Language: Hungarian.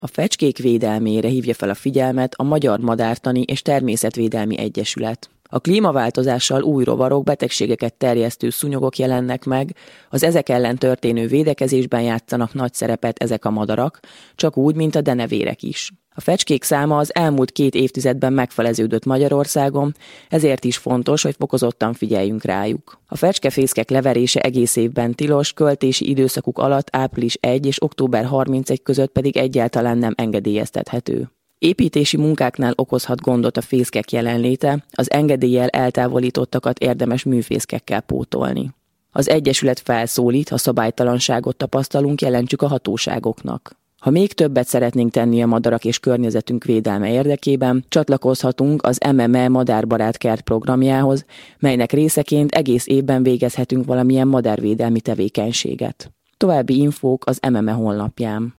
A fecskék védelmére hívja fel a figyelmet a Magyar Madártani és Természetvédelmi Egyesület. A klímaváltozással új rovarok, betegségeket terjesztő szúnyogok jelennek meg, az ezek ellen történő védekezésben játszanak nagy szerepet ezek a madarak, csak úgy, mint a denevérek is. A fecskék száma az elmúlt 2 évtizedben megfeleződött Magyarországon, ezért is fontos, hogy fokozottan figyeljünk rájuk. A fecskefészkek leverése egész évben tilos, költési időszakuk alatt április 1 és október 31 között pedig egyáltalán nem engedélyeztethető. Építési munkáknál okozhat gondot a fészkek jelenléte, az engedéllyel eltávolítottakat érdemes műfészkekkel pótolni. Az Egyesület felszólít, ha szabálytalanságot tapasztalunk, jelentsük a hatóságoknak. Ha még többet szeretnénk tenni a madarak és környezetünk védelme érdekében, csatlakozhatunk az MME Madárbarát Kert programjához, melynek részeként egész évben végezhetünk valamilyen madárvédelmi tevékenységet. További infók az MME honlapján.